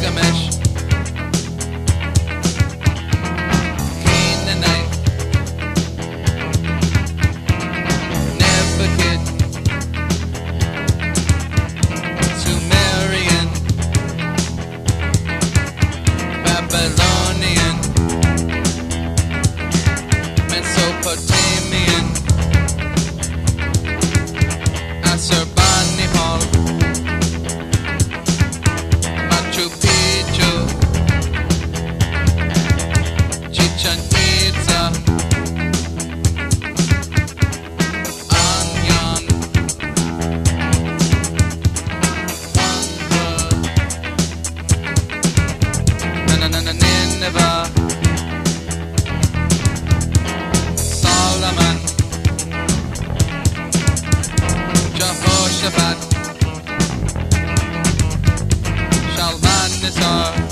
Gilgamesh, Canaanite, Nebuchad, Sumerian, Babylonian, Mesopotamian, Assurbanipal, Machu Picchu, Chichen Itza, Anyan, Nineveh, Solomon, Jehoshaphat, Shalmaneser,